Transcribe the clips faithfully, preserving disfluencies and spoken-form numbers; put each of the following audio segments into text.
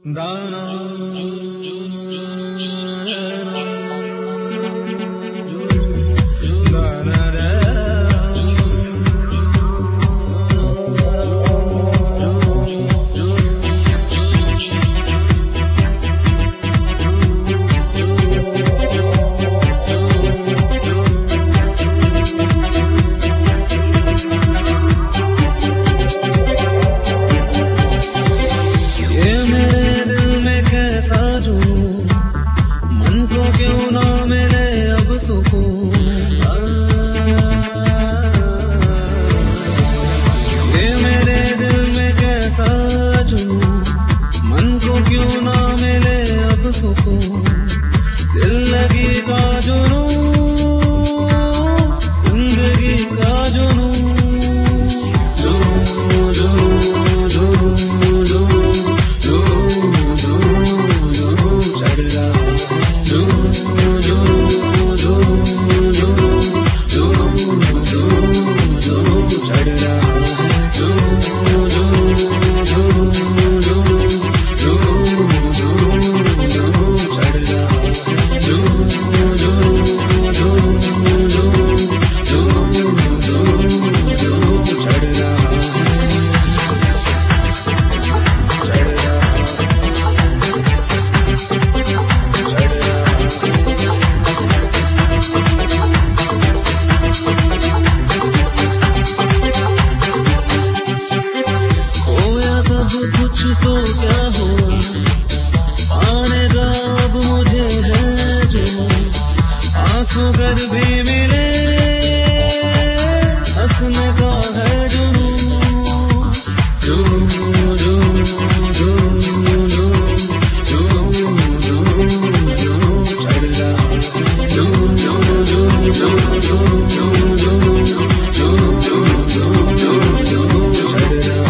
दाना ये मेरे दिल में कैसा जुनून, मन को क्यों ना मिले अब सुकून। दिल लगी का जुनून, जिंदगी का जुनून, जुनून जुनून जुनून जुनून जुनून जुनून चढ़ रहा, जुनून जुनून जुनून जुनून चढ़ रहा, जुनून जुनून जुनून जुनून जुनून चढ़ रहा, जुनून जुनून जुनून जुनून जुनून चढ़ रहा। कुछ तो क्या हुआ, पाने का अब मुझे है जो, आंसू कर भी मिले, हंसने का है जुनून, जुनून जुनून जुनून जुनून जुनून जुनून चढ़ रहा, जुनून जुनून जुनून जुनून जुनून जुनून जुनून चढ़ रहा।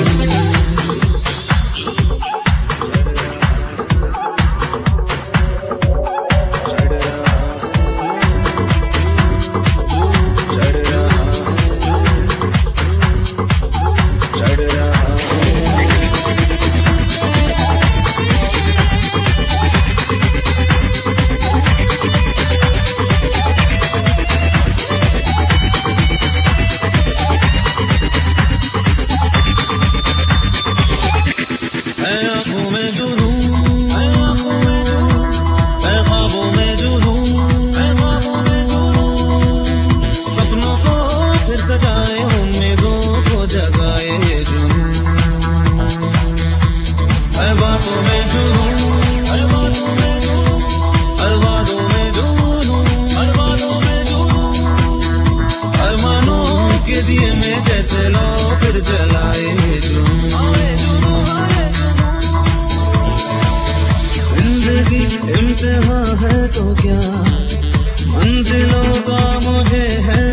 आँखों में जुनून, ख्वाबों में जुनून, सपनों को फिर सजाए, उम्मीदों को जगाए जुनून, बातों में जुनून, हर वादों में जुनून, अरमानों के दिए में जैसे लो फिर जलाए जुनून। जिंदगी इम्तिहान है तो क्या, मंजिलों का मुझे है